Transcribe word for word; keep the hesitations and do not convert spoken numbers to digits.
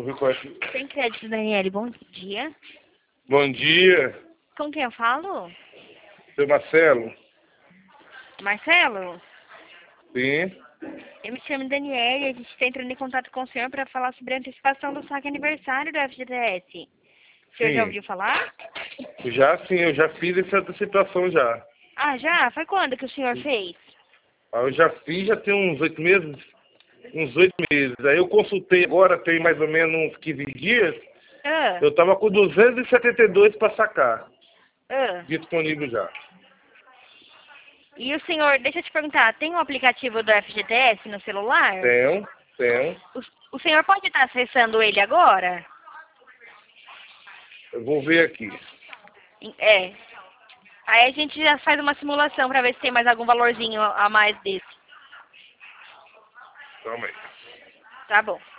Vou ver qual é. Sem crédito, Daniele, bom dia. Bom dia, Com quem eu falo? seu Marcelo. Marcelo? Sim, Eu me chamo Daniele e a gente está entrando em contato com o senhor para falar sobre a antecipação do saque aniversário do F G T S. O senhor já sim. ouviu falar? Já sim, eu já fiz essa antecipação já. Ah, já? Foi quando que o senhor fez? Ah, eu já fiz, já tem uns oito meses. Uns oito meses. Aí eu consultei agora, tem mais ou menos uns quinze dias. Ah, Eu tava com duzentos e setenta e dois para sacar. ah. Disponível já. E o senhor, deixa eu te perguntar, tem um aplicativo do F G T S no celular? Tenho, tenho. O, o senhor pode estar acessando ele agora? Eu vou ver aqui. É. Aí a gente já faz uma simulação para ver se tem mais algum valorzinho a mais desse. Calma aí. Tá bom.